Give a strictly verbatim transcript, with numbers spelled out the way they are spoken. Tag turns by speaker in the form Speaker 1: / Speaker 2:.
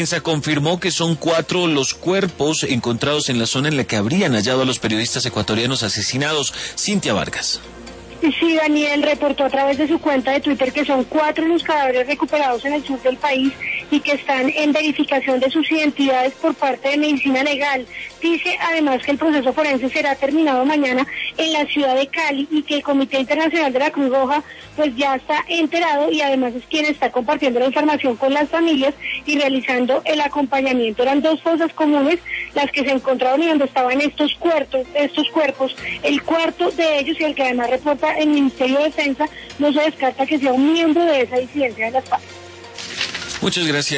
Speaker 1: Se confirmó que son cuatro los cuerpos encontrados en la zona en la que habrían hallado a los periodistas ecuatorianos asesinados. Cintia Vargas.
Speaker 2: Sí, Daniel reportó a través de su cuenta de Twitter que son cuatro los cadáveres recuperados en el sur del país y que están en verificación de sus identidades por parte de Medicina Legal. Dice además que el proceso forense será terminado mañana en la ciudad de Cali y que el Comité Internacional de la Cruz Roja pues ya está enterado y además es quien está compartiendo la información con las familias y realizando el acompañamiento. Eran dos fosas comunes las que se encontraron y donde estaban estos cuerpos, estos cuerpos. El cuarto de ellos y el que además reporta el Ministerio de Defensa no se descarta que sea un miembro de esa disidencia de las FARC.
Speaker 1: Muchas gracias.